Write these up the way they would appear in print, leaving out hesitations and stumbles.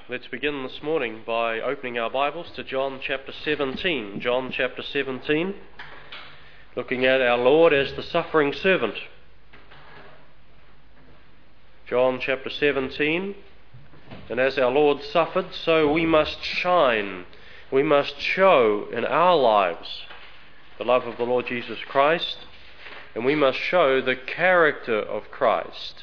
Let's begin this morning by opening our Bibles to John chapter 17. John chapter 17, looking at our Lord as the suffering servant. John chapter 17, and as our Lord suffered, so we must shine. We must show in our lives the love of the Lord Jesus Christ, and we must show the character of Christ.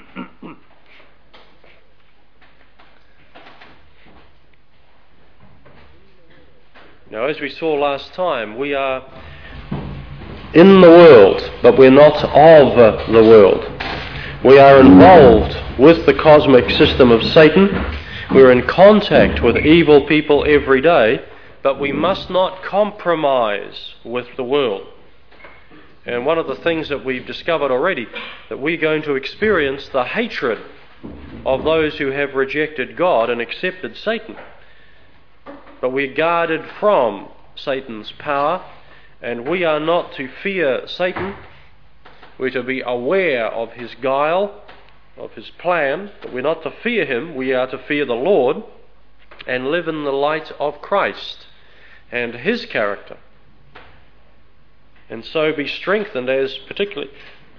Now, as we saw last time, we are in the world, but we're not of the world. We are involved with the cosmic system of Satan. We're in contact with evil people every day, but we must not compromise with the world. And one of the things that we've discovered already, that we're going to experience the hatred of those who have rejected God and accepted Satan. But we're guarded from Satan's power, and we are not to fear Satan. We're to be aware of his guile, of his plan, but we're not to fear him. We are to fear the Lord and live in the light of Christ and his character. And so be strengthened as particularly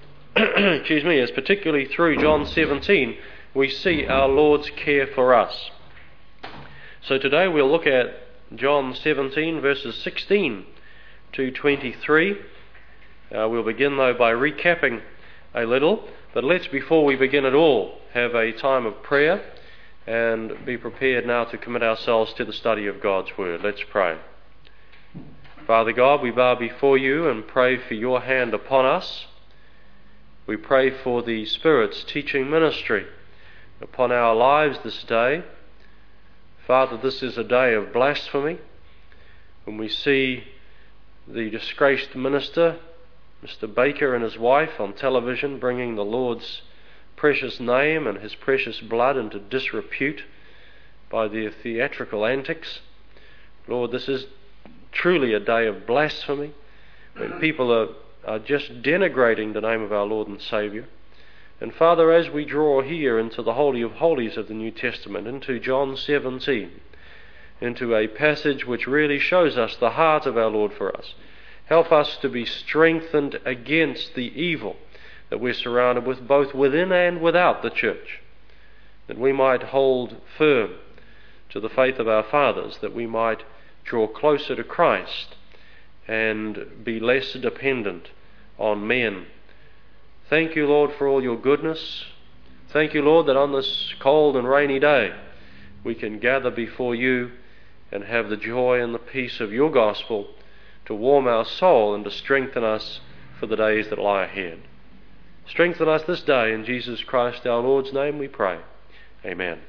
through John 17 we see our Lord's care for us. So today we'll look at John 17 verses 16 to 23. We'll begin though by recapping a little, but let's, before we begin at all, have a time of prayer and be prepared now to commit ourselves to the study of God's Word. Let's pray. Father God, we bow before you and pray for your hand upon us. We pray for the Spirit's teaching ministry upon our lives this day. Father, this is a day of blasphemy when we see the disgraced minister, Mr. Baker, and his wife on television bringing the Lord's precious name and his precious blood into disrepute by their theatrical antics. Lord, this is truly a day of blasphemy when people are just denigrating the name of our Lord and Saviour. And Father, as we draw here into the Holy of Holies of the New Testament, into John 17, into a passage which really shows us the heart of our Lord for us, help us to be strengthened against the evil that we're surrounded with, both within and without the church, that we might hold firm to the faith of our fathers, that we might draw closer to Christ and be less dependent on men. Thank you, Lord, for all your goodness. Thank you, Lord, that on this cold and rainy day we can gather before you and have the joy and the peace of your gospel to warm our soul and to strengthen us for the days that lie ahead. Strengthen us this day in Jesus Christ our Lord's name we pray. Amen.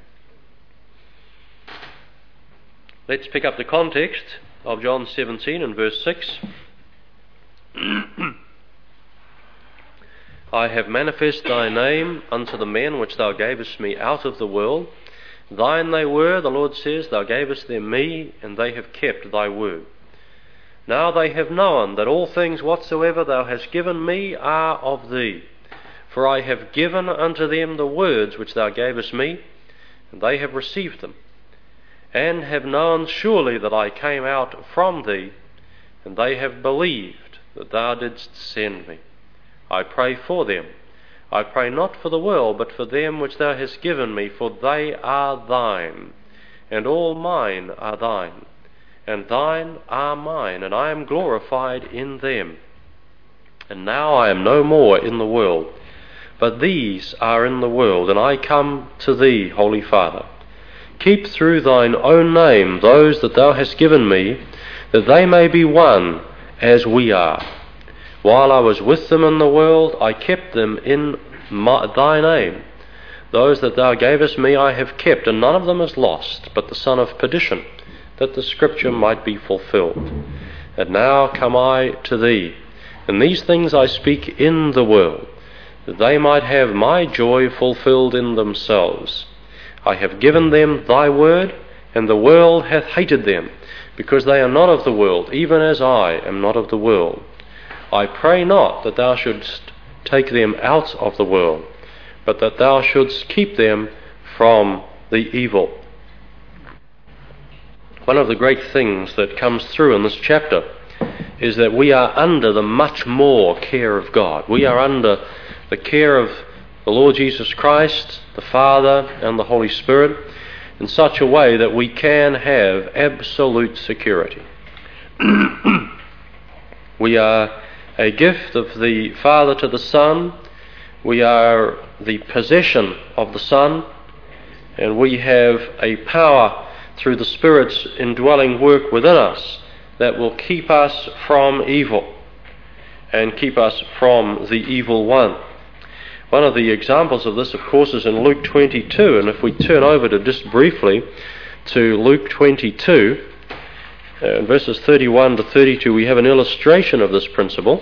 Let's pick up the context of John 17 and verse 6. I have manifest thy name unto the men which thou gavest me out of the world. Thine they were, the Lord says, thou gavest them me, and they have kept thy word. Now they have known that all things whatsoever thou hast given me are of thee. For I have given unto them the words which thou gavest me, and they have received them, and have known surely that I came out from thee, and they have believed that thou didst send me. I pray for them. I pray not for the world, but for them which thou hast given me, for they are thine, and all mine are thine, and thine are mine, and I am glorified in them. And now I am no more in the world, but these are in the world, and I come to thee, Holy Father. Keep through thine own name those that thou hast given me, that they may be one as we are. While I was with them in the world, I kept them in thy name. Those that thou gavest me I have kept, and none of them is lost, but the son of perdition, that the scripture might be fulfilled. And now come I to thee, and these things I speak in the world, that they might have my joy fulfilled in themselves. I have given them thy word, and the world hath hated them, because they are not of the world, even as I am not of the world. I pray not that thou shouldst take them out of the world, but that thou shouldst keep them from the evil. One of the great things that comes through in this chapter is that we are under the much more care of God. We are under the care of the Lord Jesus Christ, the Father, and the Holy Spirit in such a way that we can have absolute security. We are a gift of the Father to the Son. We are the possession of the Son, and we have a power through the Spirit's indwelling work within us that will keep us from evil and keep us from the evil one. One of the examples of this, of course, is in Luke 22, and if we turn over to just briefly to Luke 22, verses 31 to 32, we have an illustration of this principle.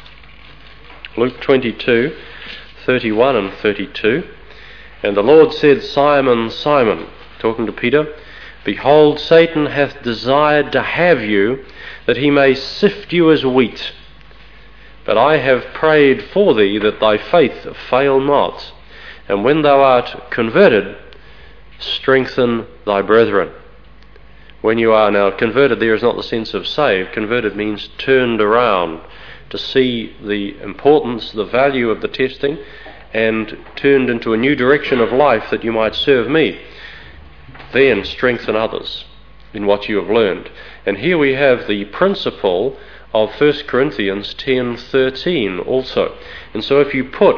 Luke 22, 31 and 32. And the Lord said, Simon, Simon, talking to Peter, behold, Satan hath desired to have you, that he may sift you as wheat. But I have prayed for thee, that thy faith fail not. And when thou art converted, strengthen thy brethren. When you are now converted, there is not the sense of saved. Converted means turned around to see the importance, the value of the testing, and turned into a new direction of life that you might serve me. Then strengthen others in what you have learned. And here we have the principle of 1 Corinthians 10:13 also. And so if you put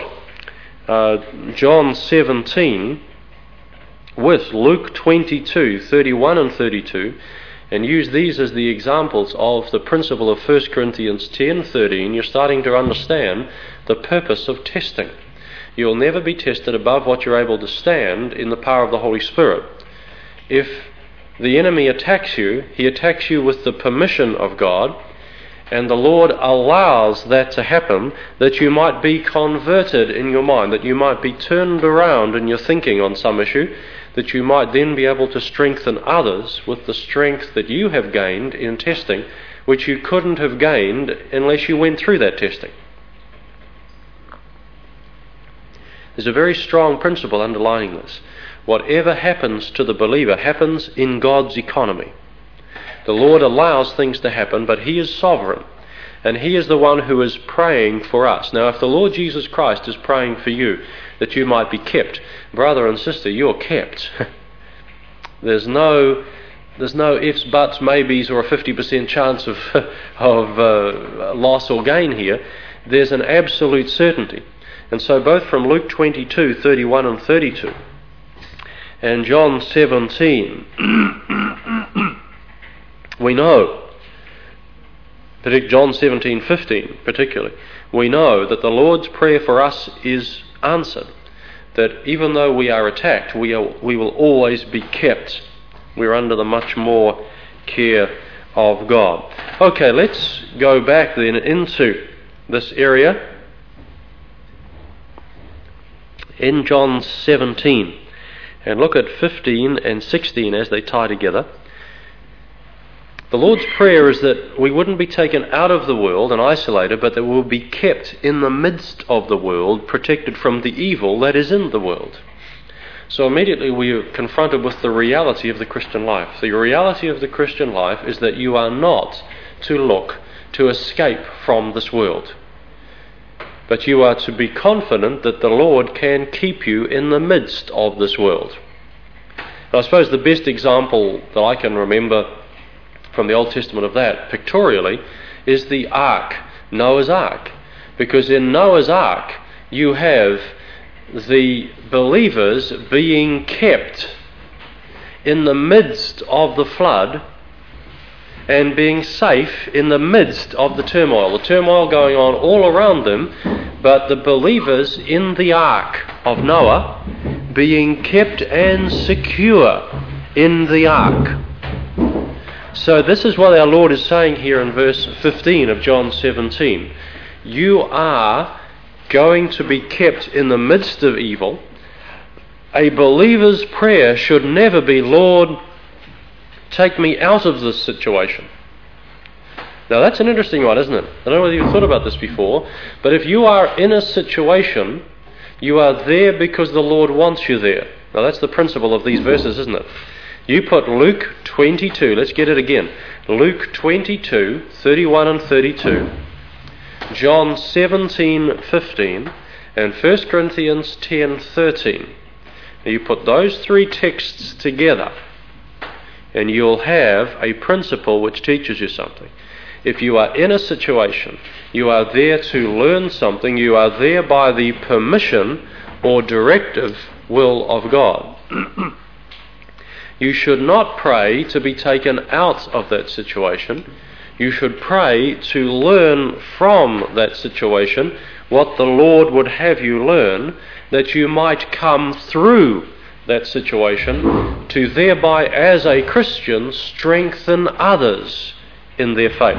John 17 with Luke 22:31 and 32, and use these as the examples of the principle of 1 Corinthians 10:13, you're starting to understand the purpose of testing. You'll never be tested above what you're able to stand in the power of the Holy Spirit. If the enemy attacks you, he attacks you with the permission of God, and the Lord allows that to happen, that you might be converted in your mind, that you might be turned around in your thinking on some issue, that you might then be able to strengthen others with the strength that you have gained in testing, which you couldn't have gained unless you went through that testing. There's a very strong principle underlying this. Whatever happens to the believer happens in God's economy. The Lord allows things to happen, but He is sovereign, and He is the one who is praying for us. Now, if the Lord Jesus Christ is praying for you, that you might be kept, brother and sister, you're kept. There's no ifs, buts, maybes, or a 50% chance of loss or gain here. There's an absolute certainty. And so both from Luke 22:31 and 32, and John 17, we know, John 17:15 particularly, we know that the Lord's prayer for us is answered, that even though we are attacked, we will always be kept. We're under the much more care of God. Okay, let's go back then into this area in John 17 and look at 15 and 16 as they tie together. The Lord's prayer is that we wouldn't be taken out of the world and isolated, but that we will be kept in the midst of the world, protected from the evil that is in the world. So immediately we are confronted with the reality of the Christian life. The reality of the Christian life is that you are not to look to escape from this world, but you are to be confident that the Lord can keep you in the midst of this world. And I suppose the best example that I can remember from the Old Testament of that, pictorially, is the ark, Noah's ark. Because in Noah's ark, you have the believers being kept in the midst of the flood and being safe in the midst of the turmoil going on all around them, but the believers in the ark of Noah being kept and secure in the ark. So this is what our Lord is saying here in verse 15 of John 17. You are going to be kept in the midst of evil. A believer's prayer should never be, Lord, take me out of this situation. Now that's an interesting one, isn't it? I don't know whether you've thought about this before, but if you are in a situation, you are there because the Lord wants you there. Now that's the principle of these verses, isn't it? You put Luke 22, let's get it again. Luke 22, 31 and 32, John 17:15, and 1 Corinthians 10:13. Now you put those three texts together, and you'll have a principle which teaches you something. If you are in a situation, you are there to learn something, you are there by the permission or directive will of God. You should not pray to be taken out of that situation. You should pray to learn from that situation what the Lord would have you learn, that you might come through that situation to thereby, as a Christian, strengthen others in their faith.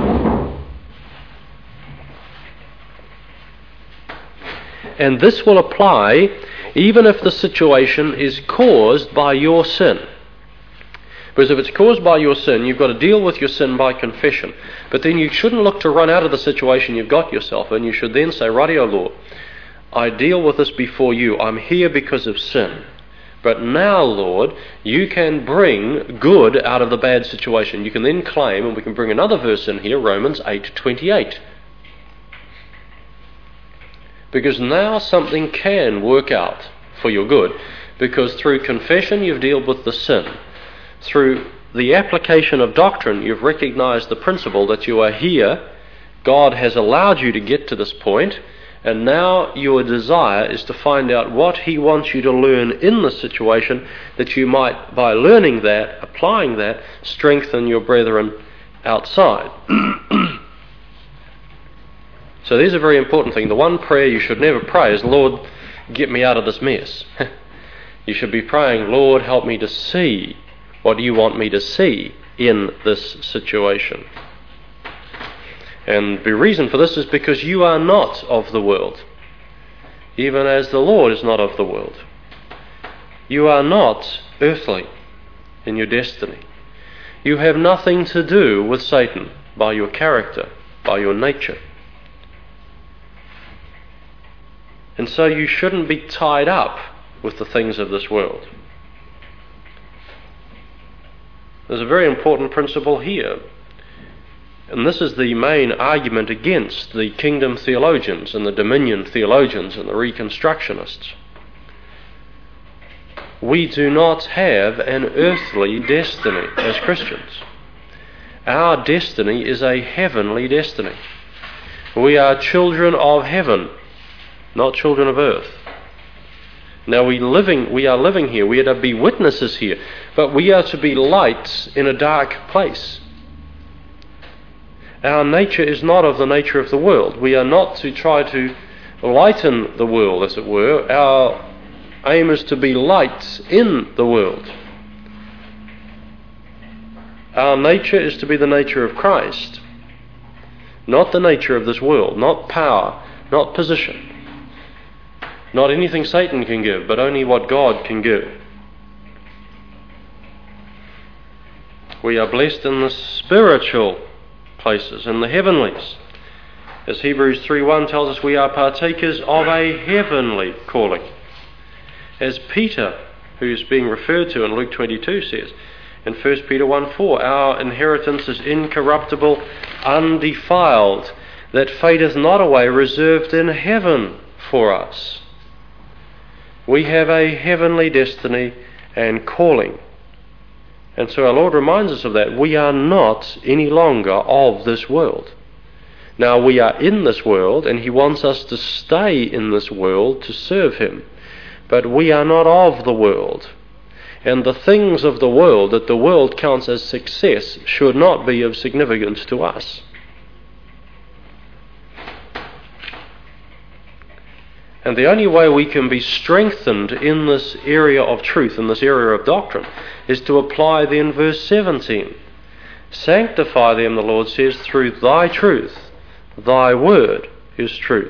And this will apply even if the situation is caused by your sin. Because if it's caused by your sin, you've got to deal with your sin by confession. But then you shouldn't look to run out of the situation you've got yourself in. You should then say, "Righty, O Lord, I deal with this before you. I'm here because of sin. But now, Lord, you can bring good out of the bad situation." You can then claim, and we can bring another verse in here, Romans 8:28. Because now something can work out for your good. Because through confession you've dealt with the sin. Through the application of doctrine, you've recognized the principle that you are here, God has allowed you to get to this point, and now your desire is to find out what He wants you to learn in the situation, that you might, by learning that, applying that, strengthen your brethren outside. So there's a very important thing. The one prayer you should never pray is, "Lord, get me out of this mess." You should be praying, "Lord, help me to see what you want me to see in this situation." And the reason for this is because you are not of the world, even as the Lord is not of the world. You are not earthly in your destiny. You have nothing to do with Satan by your character, by your nature. And so you shouldn't be tied up with the things of this world. There's a very important principle here. And this is the main argument against the kingdom theologians and the dominion theologians and the reconstructionists. We do not have an earthly destiny as Christians. Our destiny is a heavenly destiny. We are children of heaven, not children of earth. Now we are living here, we are to be witnesses here, but we are to be lights in a dark place. Our nature is not of the nature of the world. We are not to try to lighten the world, as it were. Our aim is to be lights in the world. Our nature is to be the nature of Christ, not the nature of this world, not power, not position. Not anything Satan can give, but only what God can give. We are blessed in the spiritual places, in the heavenlies. As Hebrews 3:1 tells us, we are partakers of a heavenly calling. As Peter, who's being referred to in Luke 22, says, in 1 Peter 1:4, our inheritance is incorruptible, undefiled, that fadeth not away, reserved in heaven for us. We have a heavenly destiny and calling. And so our Lord reminds us of that. We are not any longer of this world. Now we are in this world, and He wants us to stay in this world to serve Him. But we are not of the world. And the things of the world that the world counts as success should not be of significance to us. And the only way we can be strengthened in this area of truth, in this area of doctrine, is to apply then verse 17. Sanctify them, the Lord says, through thy truth. Thy word is truth.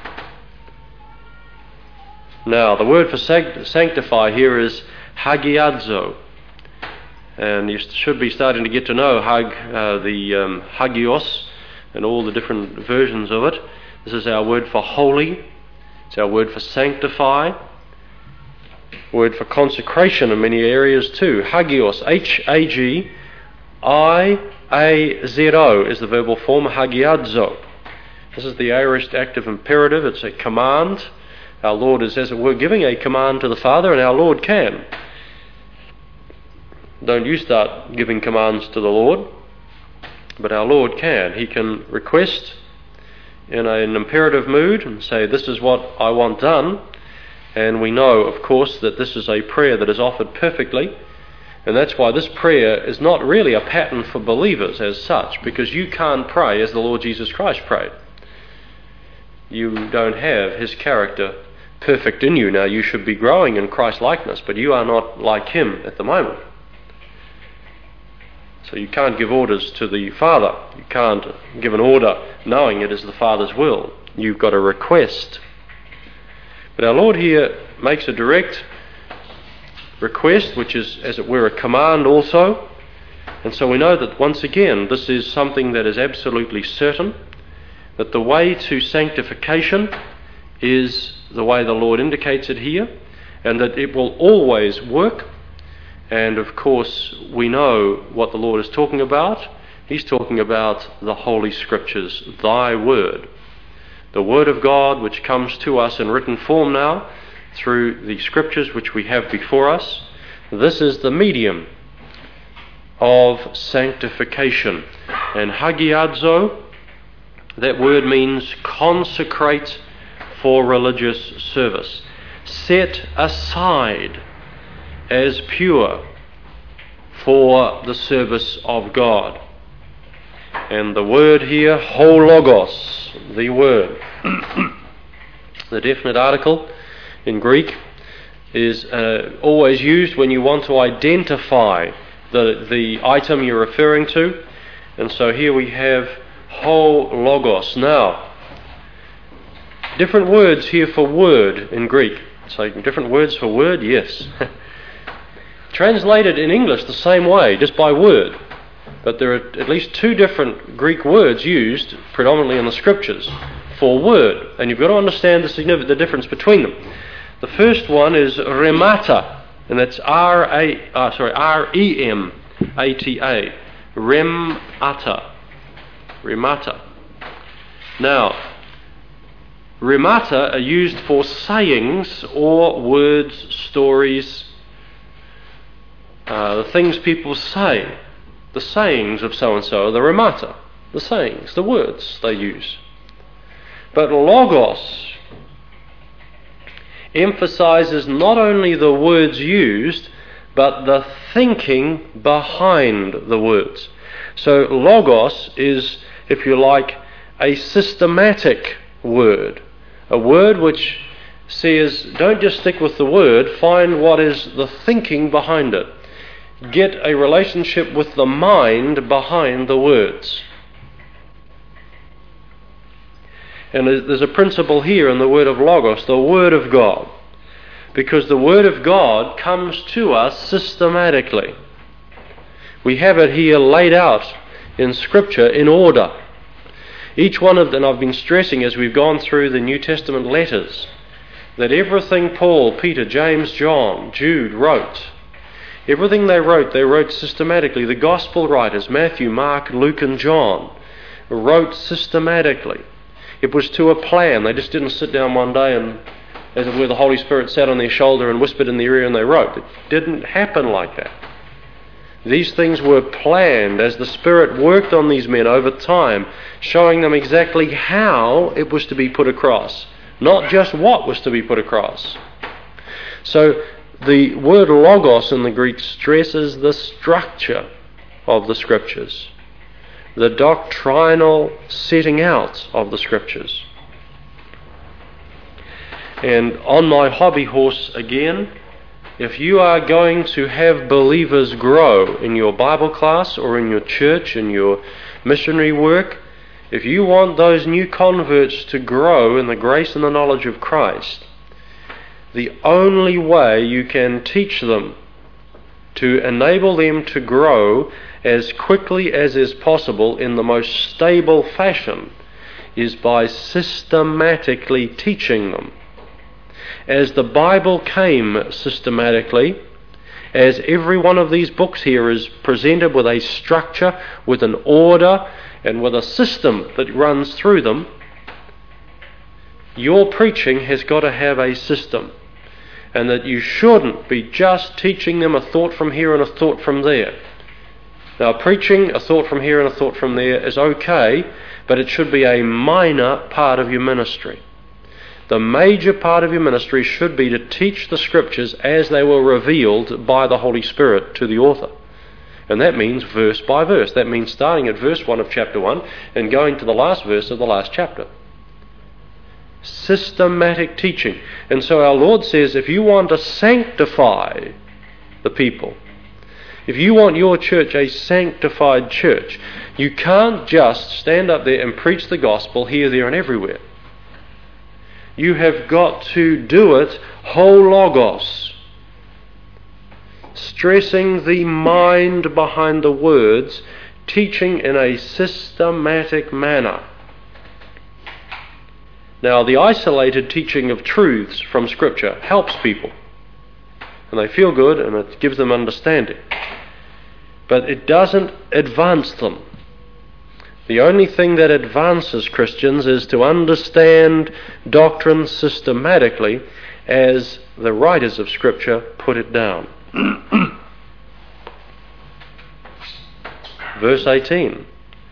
Now, the word for sanctify here is hagiadzo. And you should be starting to get to know the hagios and all the different versions of it. This is our word for holy. It's our word for sanctify. word for consecration in many areas too. Hagios, H-A-G-I-A-Z-O is the verbal form, hagiadzo. This is the aorist active imperative. It's a command. Our Lord is, as it were, giving a command to the Father, and our Lord can. Don't you start giving commands to the Lord, but our Lord can. He can request in an imperative mood and say, this is what I want done. And we know, of course, that this is a prayer that is offered perfectly. And that's why this prayer is not really a pattern for believers as such, because you can't pray as the Lord Jesus Christ prayed. You don't have his character perfect in you. Now, you should be growing in Christ likeness, but you are not like him at the moment. So you can't give orders to the Father. You can't give an order knowing it is the Father's will. You've got a request. But our Lord here makes a direct request, which is, as it were, a command also. And so we know that, once again, this is something that is absolutely certain, that the way to sanctification is the way the Lord indicates it here, and that it will always work. And of course, we know what the Lord is talking about. He's talking about the Holy Scriptures, thy word. The Word of God, which comes to us in written form now, through the Scriptures which we have before us. This is the medium of sanctification. And hagiadzo, that word means consecrate for religious service. Set aside as pure for the service of God. And the word here, hologos, the word. The definite article in Greek is always used when you want to identify the item you're referring to. And so here we have hologos. Now, different words here for word in Greek. So different words for word, yes. Translated in English the same way, just by word. But there are at least two different Greek words used, predominantly in the Scriptures, for word. And you've got to understand the difference between them. The first one is remata, and that's R-E-M-A-T-A. Remata. Remata. Now, remata are used for sayings or words, stories, the things people say. The sayings of so-and-so are the remata, the sayings, the words they use. But logos emphasizes not only the words used, but the thinking behind the words. So logos is, if you like, a systematic word. A word which says, don't just stick with the word, find what is the thinking behind it. Get a relationship with the mind behind the words. And there's a principle here in the word of logos, the word of God. Because the word of God comes to us systematically. We have it here laid out in Scripture in order. Each one of them, I've been stressing as we've gone through the New Testament letters, that everything Paul, Peter, James, John, Jude wrote, everything they wrote systematically. The Gospel writers, Matthew, Mark, Luke and John, wrote systematically. It was to a plan. They just didn't sit down one day and, as it were, the Holy Spirit sat on their shoulder and whispered in their ear and they wrote. It didn't happen like that. These things were planned as the Spirit worked on these men over time, showing them exactly how it was to be put across, not just what was to be put across. So the word logos in the Greek stresses the structure of the Scriptures, the doctrinal setting out of the Scriptures. And on my hobby horse again, if you are going to have believers grow in your Bible class or in your church, in your missionary work, if you want those new converts to grow in the grace and the knowledge of Christ, the only way you can teach them to enable them to grow as quickly as is possible in the most stable fashion is by systematically teaching them as the Bible came systematically, as every one of these books here is presented with a structure, with an order, and with a system that runs through them, your preaching has got to have a system. And that you shouldn't be just teaching them a thought from here and a thought from there. Now, preaching a thought from here and a thought from there is okay, but it should be a minor part of your ministry. The major part of your ministry should be to teach the Scriptures as they were revealed by the Holy Spirit to the author. And that means verse by verse. That means starting at verse 1 of chapter 1 and going to the last verse of the last chapter. Systematic teaching. And so our Lord says, if you want to sanctify the people, if you want your church a sanctified church, you can't just stand up there and preach the gospel here, there and everywhere. You have got to do it hologos, stressing the mind behind the words, teaching in a systematic manner. Now, the isolated teaching of truths from Scripture helps people, and they feel good, and it gives them understanding. But it doesn't advance them. The only thing that advances Christians is to understand doctrine systematically as the writers of Scripture put it down. Verse 18.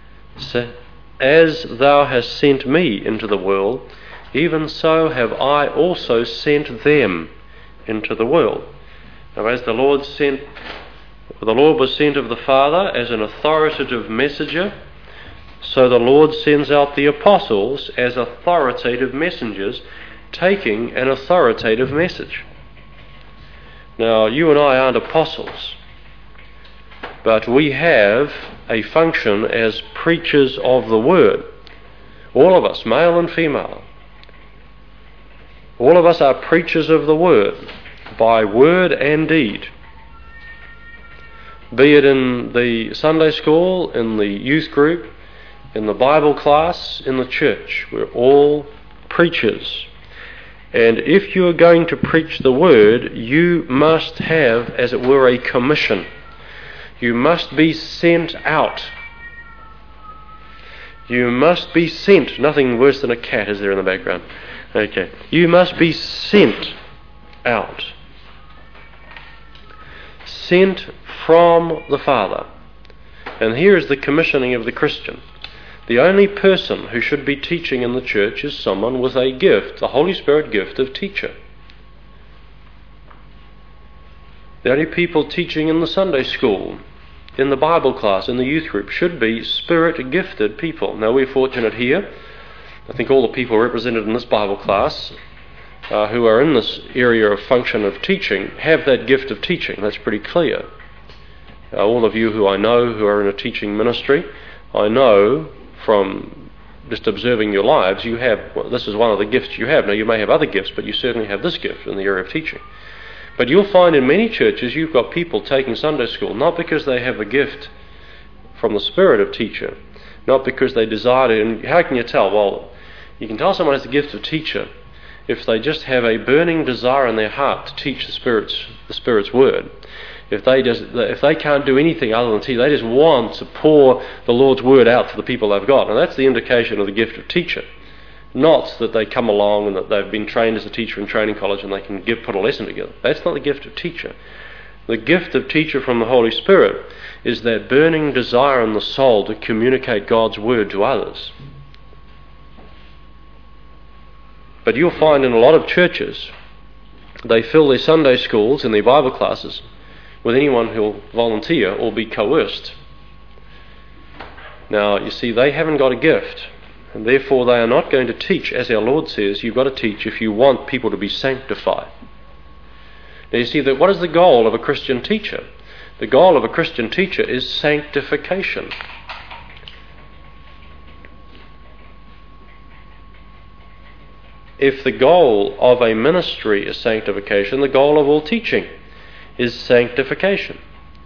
As thou hast sent me into the world, even so have I also sent them into the world. Now, as the Lord was sent of the Father as an authoritative messenger, so the Lord sends out the apostles as authoritative messengers, taking an authoritative message. Now, you and I aren't apostles, but we have a function as preachers of the Word. All of us, male and female. All of us are preachers of the Word, by word and deed. Be it in the Sunday school, in the youth group, in the Bible class, in the church. We're all preachers. And if you are going to preach the Word, you must have, as it were, a commission. You must be sent out. You must be sent. Nothing worse than a cat, is there, in the background? Okay. You must be sent out. Sent from the Father. And here is the commissioning of the Christian. The only person who should be teaching in the church is someone with a gift, the Holy Spirit gift of teacher. The only people teaching in the Sunday school, in the Bible class, in the youth group, should be Spirit-gifted people. Now, we're fortunate here. I think all the people represented in this Bible class who are in this area of function of teaching have that gift of teaching. That's pretty clear. All of you who I know who are in a teaching ministry, I know from just observing your lives, you have, well, this is one of the gifts you have. Now, you may have other gifts, but you certainly have this gift in the area of teaching. But you'll find in many churches you've got people taking Sunday school, not because they have a gift from the Spirit of teacher, not because they desire to. And how can you tell? Well, you can tell someone has the gift of teacher if they just have a burning desire in their heart to teach the Spirit's word. If they can't do anything other than teach, they just want to pour the Lord's word out to the people they've got. And that's the indication of the gift of teacher. Not that they come along and that they've been trained as a teacher in training college and they can put a lesson together. That's not the gift of teacher. The gift of teacher from the Holy Spirit is that burning desire in the soul to communicate God's word to others. But you'll find in a lot of churches, they fill their Sunday schools and their Bible classes with anyone who'll volunteer or be coerced. Now, you see, they haven't got a gift, and therefore they are not going to teach. As our Lord says, you've got to teach if you want people to be sanctified. Now, you see, that what is the goal of a Christian teacher? The goal of a Christian teacher is sanctification. If the goal of a ministry is sanctification, the goal of all teaching is sanctification.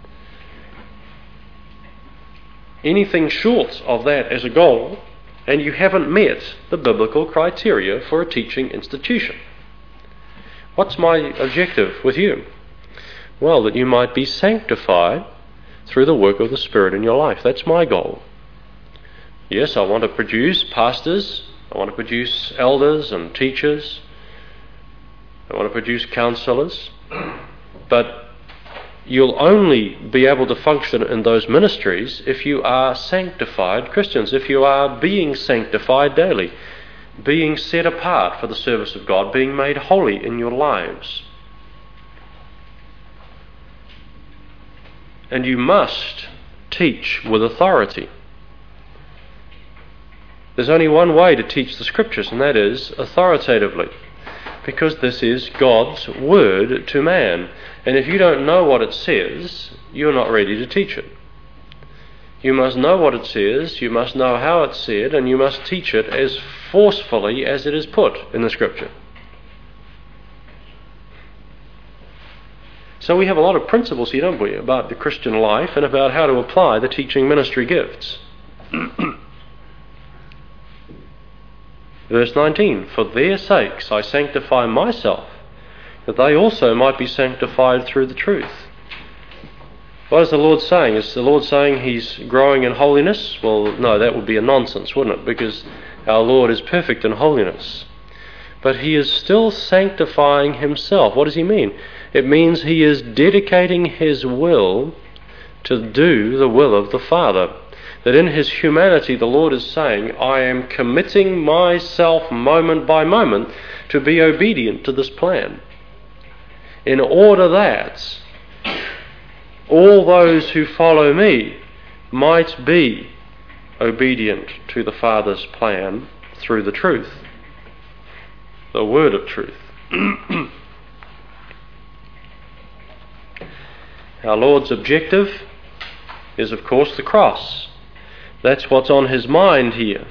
Anything short of that as a goal, and you haven't met the biblical criteria for a teaching institution. What's my objective with you? Well, that you might be sanctified through the work of the Spirit in your life. That's my goal. Yes, I want to produce pastors, I want to produce elders and teachers, I want to produce counsellors, but you'll only be able to function in those ministries if you are sanctified Christians, if you are being sanctified daily, being set apart for the service of God, being made holy in your lives. And you must teach with authority. There's only one way to teach the Scriptures, and that is authoritatively, because this is God's word to man. And if you don't know what it says, you're not ready to teach it. You must know what it says, you must know how it's said, and you must teach it as forcefully as it is put in the Scripture. So we have a lot of principles here, don't we, about the Christian life and about how to apply the teaching ministry gifts. Verse 19, for their sakes I sanctify myself, that they also might be sanctified through the truth. What is the Lord saying? Is the Lord saying He's growing in holiness? Well, no, that would be a nonsense, wouldn't it? Because our Lord is perfect in holiness. But He is still sanctifying Himself. What does He mean? It means He is dedicating His will to do the will of the Father. That in His humanity the Lord is saying, I am committing myself moment by moment to be obedient to this plan, in order that all those who follow me might be obedient to the Father's plan through the truth, the word of truth. Our Lord's objective is, of course, the cross. That's what's on His mind here.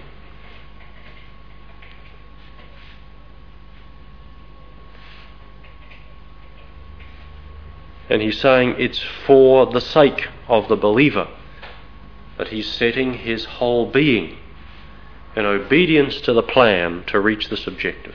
And He's saying it's for the sake of the believer that He's setting His whole being in obedience to the plan to reach this objective.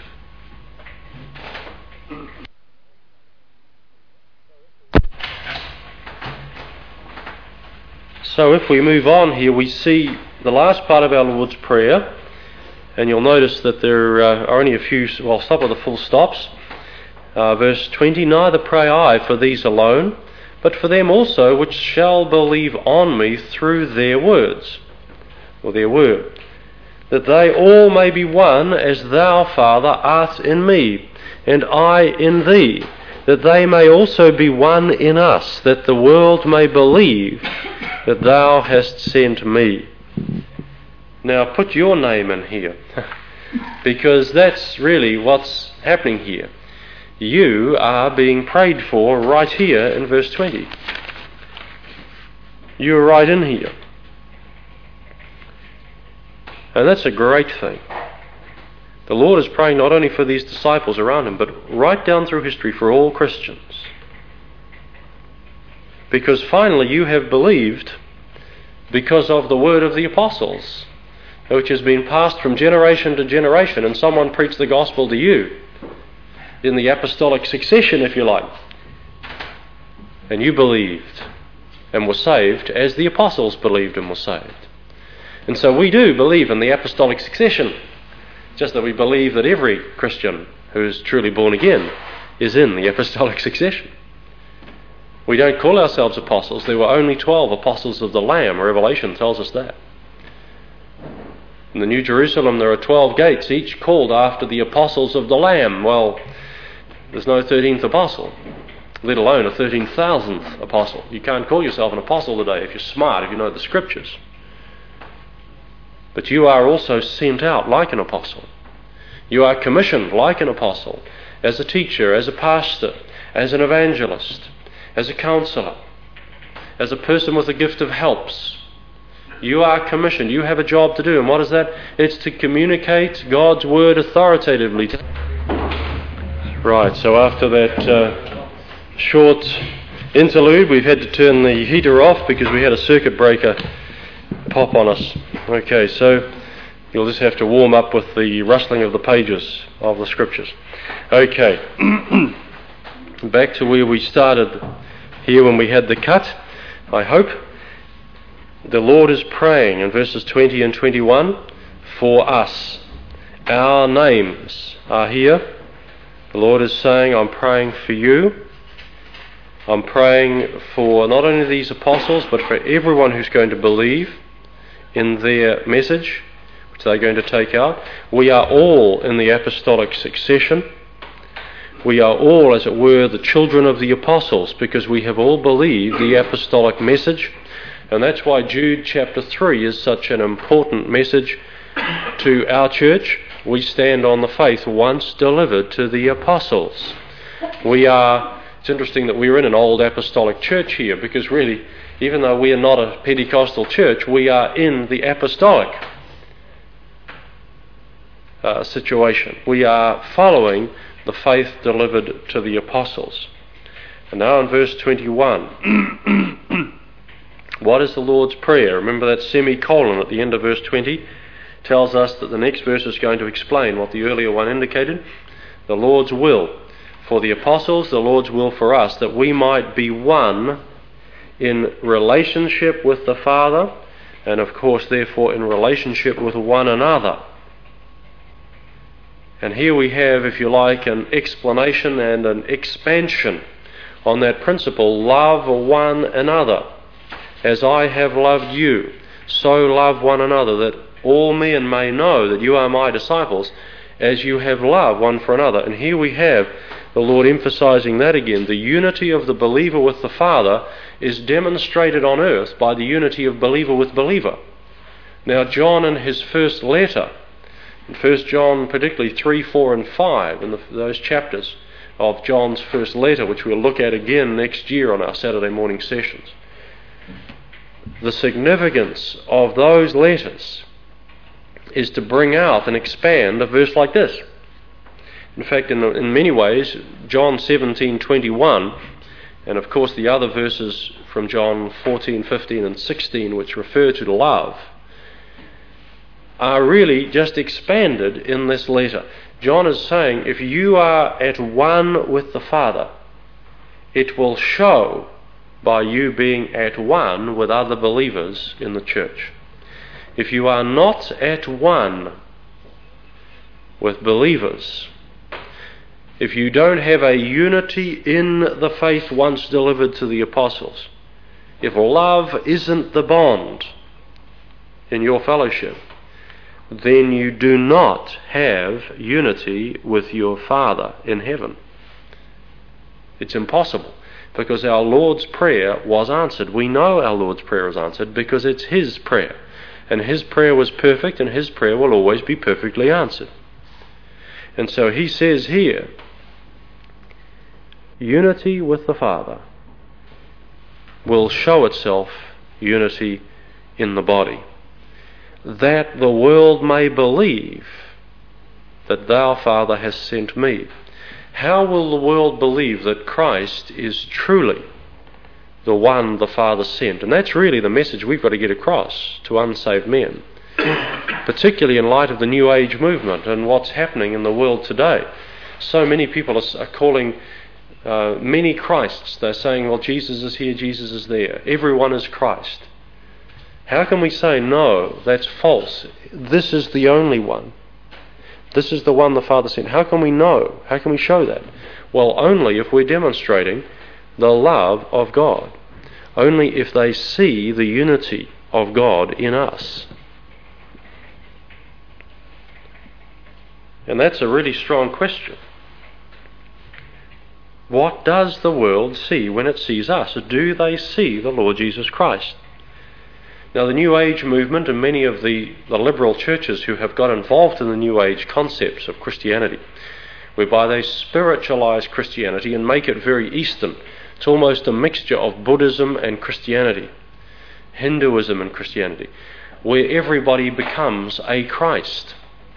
So if we move on here, we see the last part of our Lord's Prayer, and you'll notice that there are only a few, well, I'll stop with the full stops. Verse 20, neither pray I for these alone, but for them also which shall believe on me through their words, or their word, that they all may be one as thou, Father, art in me, and I in thee, that they may also be one in us, that the world may believe that thou hast sent me. Now put your name in here, because that's really what's happening here. You are being prayed for right here in verse 20. You're right in here. And that's a great thing. The Lord is praying not only for these disciples around Him, but right down through history for all Christians. Because finally you have believed because of the word of the apostles, which has been passed from generation to generation, and someone preached the gospel to you in the apostolic succession, if you like. And you believed and were saved as the apostles believed and were saved. And so we do believe in the apostolic succession, just that we believe that every Christian who is truly born again is in the apostolic succession. We don't call ourselves apostles. There were only 12 apostles of the Lamb. Revelation tells us that. In the New Jerusalem there are 12 gates, each called after the apostles of the Lamb. Well, there's no 13th apostle, let alone a 13,000th apostle. You can't call yourself an apostle today if you're smart, if you know the Scriptures. But you are also sent out like an apostle. You are commissioned like an apostle, as a teacher, as a pastor, as an evangelist, as a counsellor, as a person with the gift of helps. You are commissioned. You have a job to do. And what is that? It's to communicate God's word authoritatively. Right, so after that short interlude, we've had to turn the heater off because we had a circuit breaker pop on us. Okay, so you'll just have to warm up with the rustling of the pages of the Scriptures. Okay. back to where we started here when we had the cut, I hope. The Lord is praying in verses 20 and 21 for us. Our names are here. The Lord is saying, I'm praying for you. I'm praying for not only these apostles, but for everyone who's going to believe in their message, which they're going to take out. We are all in the apostolic succession. We are all, as it were, the children of the apostles, because we have all believed the apostolic message. And that's why Jude chapter 3 is such an important message to our church. We stand on the faith once delivered to the apostles. It's interesting that we're in an old apostolic church here, because really, even though we are not a Pentecostal church, we are in the apostolic situation. We are following the faith delivered to the apostles. And now in verse 21, what is the Lord's Prayer? Remember that semicolon at the end of verse 20 tells us that the next verse is going to explain what the earlier one indicated. The Lord's will for the apostles, the Lord's will for us, that we might be one in relationship with the Father, and of course therefore in relationship with one another. And here we have, if you like, an explanation and an expansion on that principle: love one another. As I have loved you, so love one another, that all men may know that you are my disciples, as you have love one for another. And here we have the Lord emphasizing that again. The unity of the believer with the Father is demonstrated on earth by the unity of believer with believer. Now John, in his first letter, in 1 John particularly 3, 4 and 5, in those chapters of John's first letter, which we'll look at again next year on our Saturday morning sessions, the significance of those letters is to bring out and expand a verse like this. In fact, in many ways, John 17:21, and of course the other verses from John 14, 15 and 16, which refer to love, are really just expanded in this letter. John is saying, if you are at one with the Father, it will show by you being at one with other believers in the church. If you are not at one with believers, if you don't have a unity in the faith once delivered to the apostles, if love isn't the bond in your fellowship, then you do not have unity with your Father in heaven. It's impossible, because our Lord's Prayer was answered. We know our Lord's Prayer was answered because it's His prayer. And His prayer was perfect, and His prayer will always be perfectly answered. And so He says here, unity with the Father will show itself unity in the body, that the world may believe that Thou, Father, hast sent me. How will the world believe that Christ is truly the one the Father sent? And that's really the message we've got to get across to unsaved men, particularly in light of the New Age movement and what's happening in the world today. So many people are calling many Christs. They're saying, well, Jesus is here, Jesus is there. Everyone is Christ. How can we say, no, that's false? This is the only one. This is the one the Father sent. How can we know? How can we show that? Well, only if we're demonstrating the love of God. Only if they see the unity of God in us. And that's a really strong question. What does the world see when it sees us? Do they see the Lord Jesus Christ? Now, the New Age movement and many of the liberal churches who have got involved in the New Age concepts of Christianity, whereby they spiritualize Christianity and make it very Eastern. It's almost a mixture of Buddhism and Christianity, Hinduism and Christianity, where everybody becomes a Christ.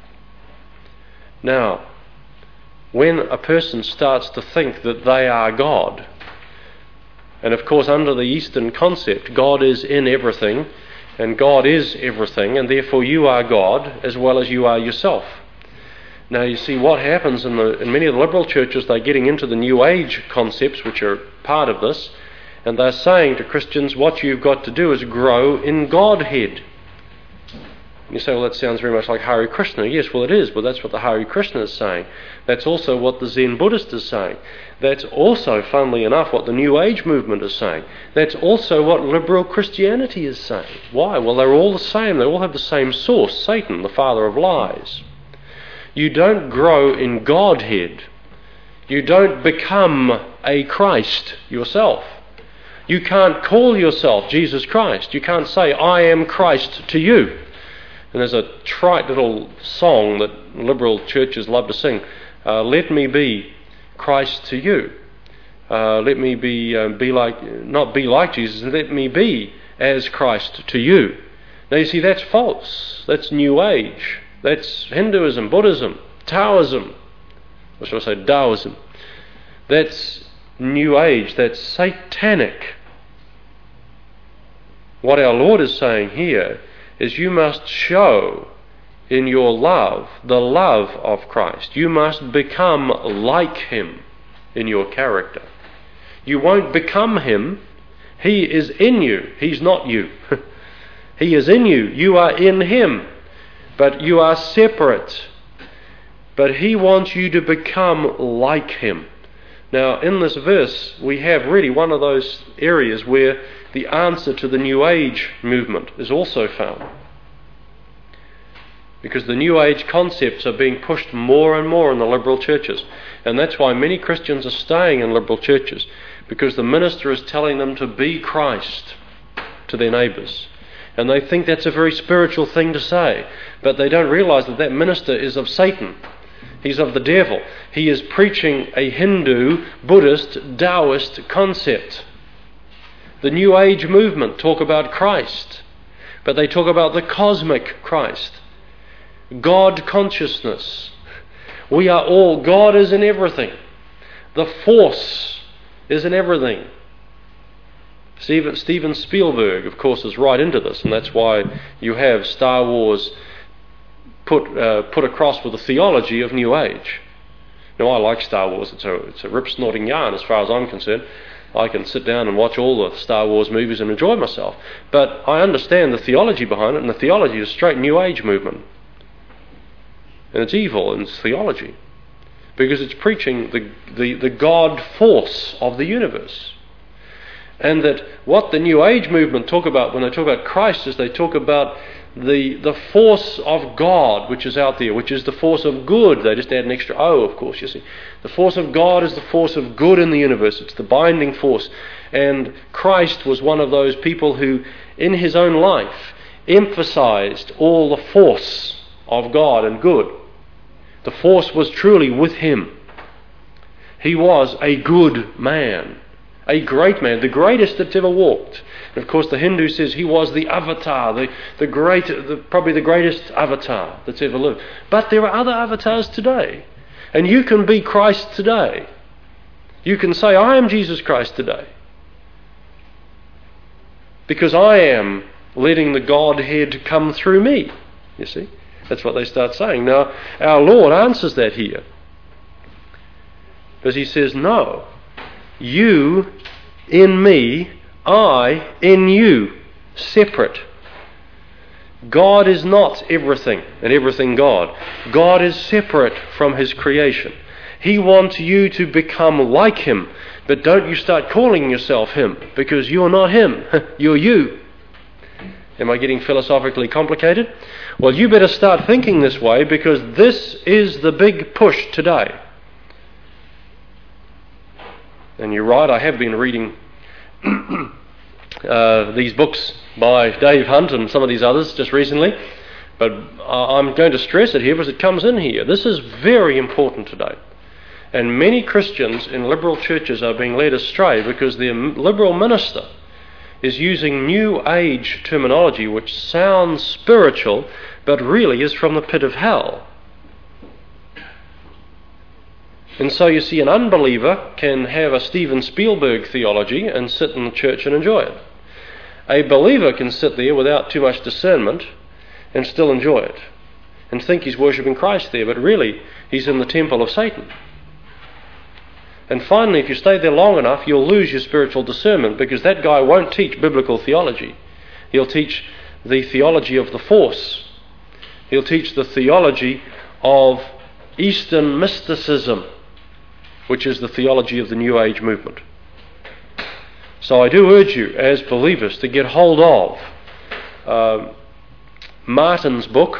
Now, when a person starts to think that they are God, and of course under the Eastern concept, God is in everything, and God is everything, and therefore you are God as well as you are yourself. Now you see what happens in many of the liberal churches, they're getting into the New Age concepts which are part of this, and they're saying to Christians, what you've got to do is grow in Godhead. You say, well, that sounds very much like Hare Krishna. Yes, well, it is, but that's what the Hare Krishna is saying. That's also what the Zen Buddhist is saying. That's also, funnily enough, what the New Age movement is saying. That's also what liberal Christianity is saying. Why? Well, they're all the same. They all have the same source, Satan, the father of lies. You don't grow in Godhead. You don't become a Christ yourself. You can't call yourself Jesus Christ. You can't say, I am Christ to you. And there's a trite little song that liberal churches love to sing. Let me be Christ to you. Let me not be like Jesus. Let me be as Christ to you. Now you see, that's false. That's New Age. That's Hinduism, Buddhism, Taoism. Or should I say Taoism? That's New Age. That's satanic. What our Lord is saying here is you must show in your love the love of Christ. You must become like Him in your character. You won't become Him. He is in you. He's not you. He is in you. You are in Him. But you are separate. But He wants you to become like Him. Now, in this verse, we have really one of those areas where the answer to the New Age movement is also found. Because the New Age concepts are being pushed more and more in the liberal churches. And that's why many Christians are staying in liberal churches, because the minister is telling them to be Christ to their neighbours. And they think that's a very spiritual thing to say. But they don't realise that that minister is of Satan. He's of the devil. He is preaching a Hindu, Buddhist, Taoist concept. The New Age movement talk about Christ, but they talk about the cosmic Christ. God consciousness. We are all, God is in everything. The force is in everything. Steven Spielberg, of course, is right into this, and that's why you have Star Wars put across with the theology of New Age. Now, I like Star Wars. It's a rip-snorting yarn as far as I'm concerned. I can sit down and watch all the Star Wars movies and enjoy myself. But I understand the theology behind it, and the theology is straight New Age movement. And it's evil in its theology, because it's preaching the God force of the universe. And that what the New Age movement talk about when they talk about Christ is they talk about the force of God which is out there, which is the force of good. They just add an extra O, of course, you see. The force of God is the force of good in the universe. It's the binding force. And Christ was one of those people who, in His own life, emphasized all the force of God and good. The force was truly with Him. He was a good man. A great man, the greatest that's ever walked. And of course the Hindu says he was the avatar, probably the greatest avatar that's ever lived. But there are other avatars today. And you can be Christ today. You can say, I am Jesus Christ today. Because I am letting the Godhead come through me. You see? That's what they start saying. Now, our Lord answers that here. Because He says, no. You in me, I in you, separate. God is not everything and everything God. God is separate from His creation. He wants you to become like Him, but don't you start calling yourself Him, because you're not Him, you're you. Am I getting philosophically complicated? Well, you better start thinking this way, because this is the big push today. And you're right, I have been reading these books by Dave Hunt and some of these others just recently, but I'm going to stress it here because it comes in here. This is very important today. And many Christians in liberal churches are being led astray because their liberal minister is using New Age terminology which sounds spiritual but really is from the pit of hell. And so you see, an unbeliever can have a Steven Spielberg theology and sit in the church and enjoy it. A believer can sit there without too much discernment and still enjoy it. and think he's worshipping Christ there, but really he's in the temple of Satan. And finally, if you stay there long enough, you'll lose your spiritual discernment, because that guy won't teach biblical theology. He'll teach the theology of the force. He'll teach the theology of Eastern mysticism, which is the theology of the New Age movement. So I do urge you as believers to get hold of Martin's book.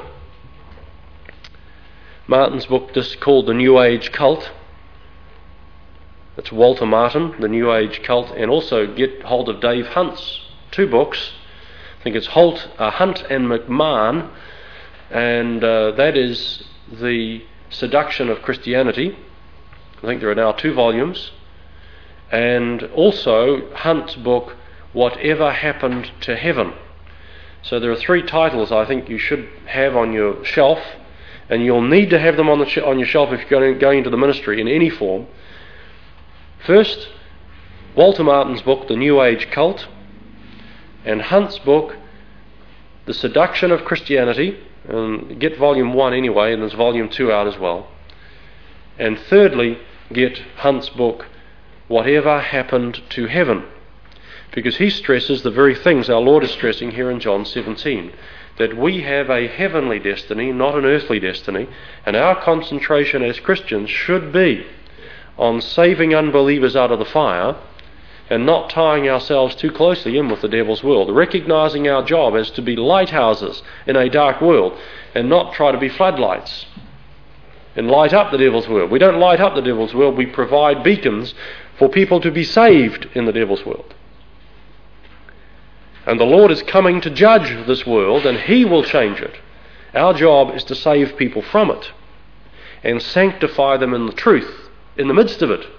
Martin's book just called The New Age Cult. That's Walter Martin, The New Age Cult, and also get hold of Dave Hunt's 2 books. I think it's Hunt and McMahon, and that is The Seduction of Christianity. I think there are now 2 volumes. And also Hunt's book, Whatever Happened to Heaven. So there are 3 titles I think you should have on your shelf, and you'll need to have them on your shelf if you're going into the ministry in any form. First, Walter Martin's book, The New Age Cult, and Hunt's book, The Seduction of Christianity, and get volume 1 anyway, and there's volume 2 out as well. And thirdly, get Hunt's book, Whatever Happened to Heaven, because he stresses the very things our Lord is stressing here in John 17, that we have a heavenly destiny, not an earthly destiny, and our concentration as Christians should be on saving unbelievers out of the fire and not tying ourselves too closely in with the devil's world, recognizing our job as to be lighthouses in a dark world and not try to be floodlights and light up the devil's world. We don't light up the devil's world, we provide beacons for people to be saved in the devil's world. And the Lord is coming to judge this world, and he will change it. Our job is to save people from it and sanctify them in the truth in the midst of it.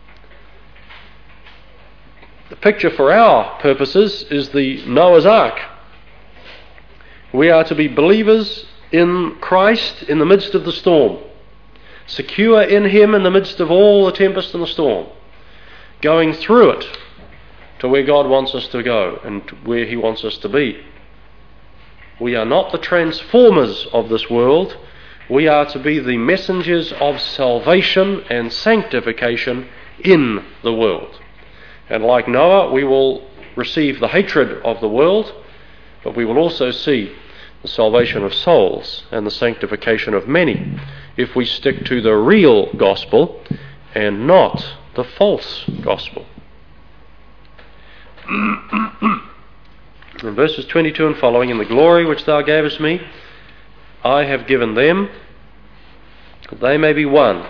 The picture for our purposes is the Noah's Ark. We are to be believers in Christ in the midst of the storm, secure in him in the midst of all the tempest and the storm, going through it to where God wants us to go and where he wants us to be. We are not the transformers of this world. We are to be the messengers of salvation and sanctification in the world. And like Noah, we will receive the hatred of the world, but we will also see the salvation of souls and the sanctification of many if we stick to the real gospel and not the false gospel. In verses 22 and following, in the glory which thou gavest me, I have given them, that they may be one,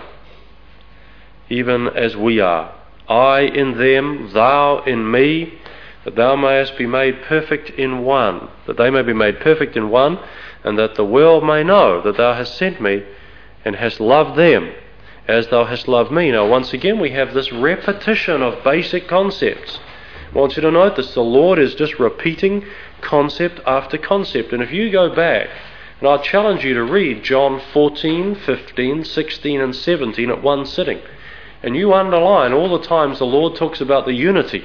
even as we are. I in them, thou in me, that thou mayest be made perfect in one, that they may be made perfect in one, and that the world may know that thou hast sent me, and hast loved them as thou hast loved me. Now once again we have this repetition of basic concepts. I want you to note this, the Lord is just repeating concept after concept. And if you go back, and I challenge you to read John 14, 15, 16 and 17 at one sitting, and you underline all the times the Lord talks about the unity.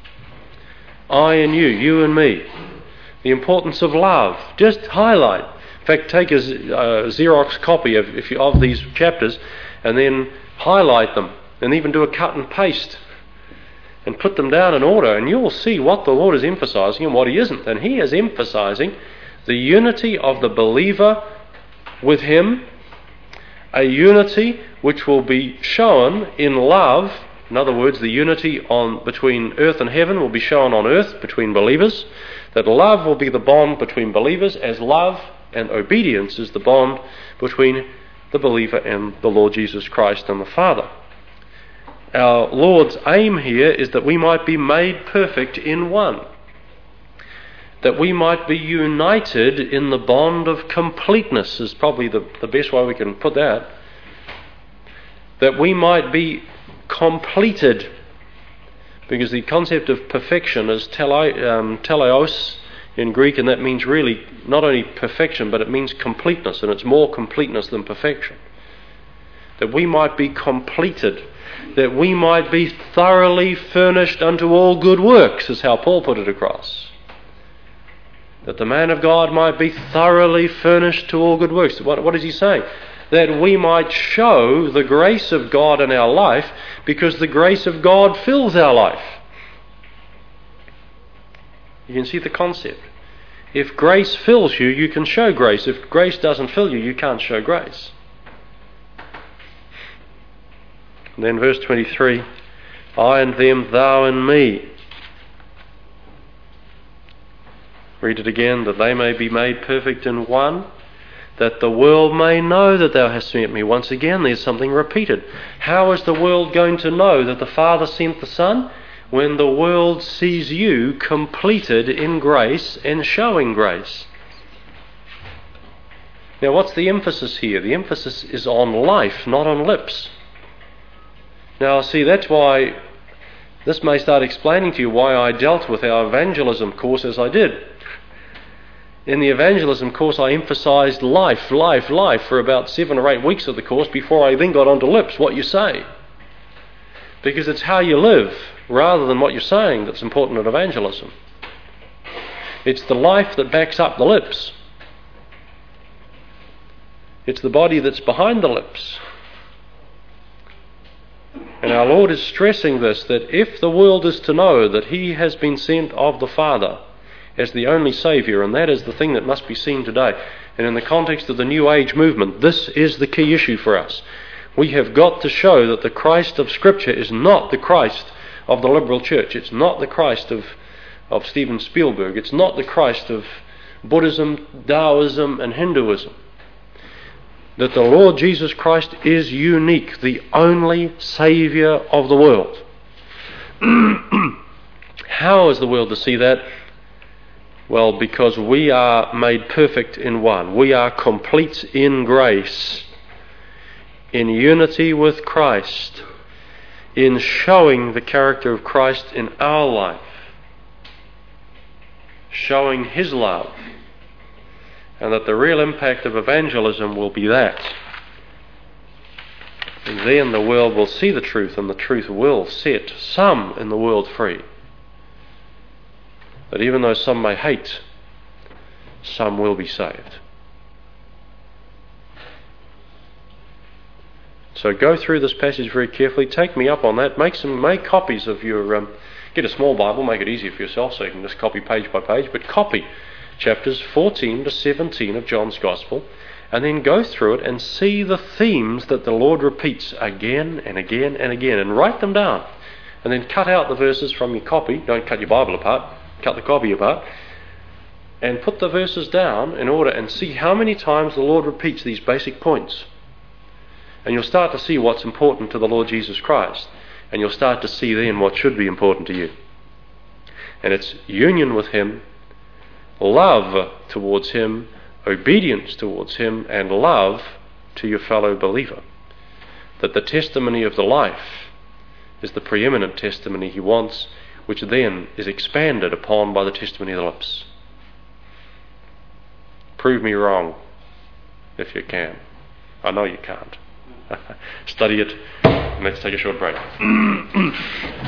I and you and me. The importance of love. Just highlight. In fact, take a Xerox copy of these chapters and then highlight them and even do a cut and paste and put them down in order, and you will see what the Lord is emphasizing and what he isn't. And he is emphasizing the unity of the believer with him, a unity which will be shown in love. In other words, the unity between earth and heaven will be shown on earth between believers, that love will be the bond between believers, as love and obedience is the bond between the believer and the Lord Jesus Christ and the Father. Our Lord's aim here is that we might be made perfect in one, that we might be united in the bond of completeness, is probably the best way we can put that, that we might be completed, because the concept of perfection is teleos in Greek, and that means really not only perfection, but it means completeness, and it's more completeness than perfection. That we might be completed, that we might be thoroughly furnished unto all good works, is how Paul put it across. that the man of God might be thoroughly furnished to all good works. What is he saying? That we might show the grace of God in our life, because the grace of God fills our life. You can see the concept. If grace fills you, you can show grace. If grace doesn't fill you, you can't show grace. And then verse 23, I and them, thou and me. Read it again, that they may be made perfect in one, that the world may know that thou hast sent me. Once again, there's something repeated. How is the world going to know that the Father sent the Son? When the world sees you completed in grace and showing grace. Now, what's the emphasis here? The emphasis is on life, not on lips. Now, see, that's why this may start explaining to you why I dealt with our evangelism course as I did. In the evangelism course, I emphasized life for about 7 or 8 weeks of the course before I then got onto lips, what you say. Because it's how you live, rather than what you're saying, that's important in evangelism. It's the life that backs up the lips. It's the body that's behind the lips. And our Lord is stressing this, that if the world is to know that He has been sent of the Father as the only Saviour, and that is the thing that must be seen today, and in the context of the New Age movement, this is the key issue for us. We have got to show that the Christ of Scripture is not the Christ of the liberal church. It's not the Christ of Steven Spielberg. It's not the Christ of Buddhism, Taoism and Hinduism. That the Lord Jesus Christ is unique, the only Saviour of the world. How is the world to see that? Well, because we are made perfect in one. We are complete in grace, in unity with Christ, in showing the character of Christ in our life, showing His love, and that the real impact of evangelism will be that. And then the world will see the truth, and the truth will set some in the world free. That even though some may hate, some will be saved. So go through this passage very carefully. Take me up on that. Make copies of your... get a small Bible, make it easier for yourself so you can just copy page by page, but copy chapters 14 to 17 of John's Gospel, and then go through it and see the themes that the Lord repeats again and again and again, and write them down. And then cut out the verses from your copy. Don't cut your Bible apart, cut the copy apart, and put the verses down in order, and see how many times the Lord repeats these basic points. And you'll start to see what's important to the Lord Jesus Christ, and you'll start to see then what should be important to you. And it's union with Him, love towards Him, obedience towards Him, and love to your fellow believer. That the testimony of the life is the preeminent testimony He wants, which then is expanded upon by the testimony of the lips. Prove me wrong if you can. I know you can't. Study it, and let's take a short break.